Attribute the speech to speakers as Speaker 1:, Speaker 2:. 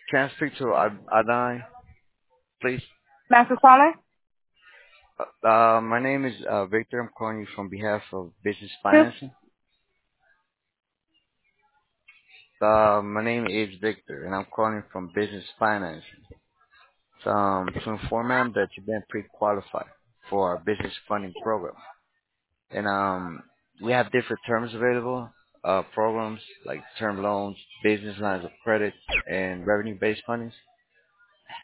Speaker 1: Can I speak to Adai, please?
Speaker 2: Master calling?
Speaker 1: My name is Victor. I'm calling you from behalf of Business
Speaker 2: Who?
Speaker 1: Financing. My name is Victor, and I'm calling from Business Financing. To inform them that you've been pre-qualified for our business funding program. And we have different terms available, programs like term loans, business lines of credit, and revenue-based fundings.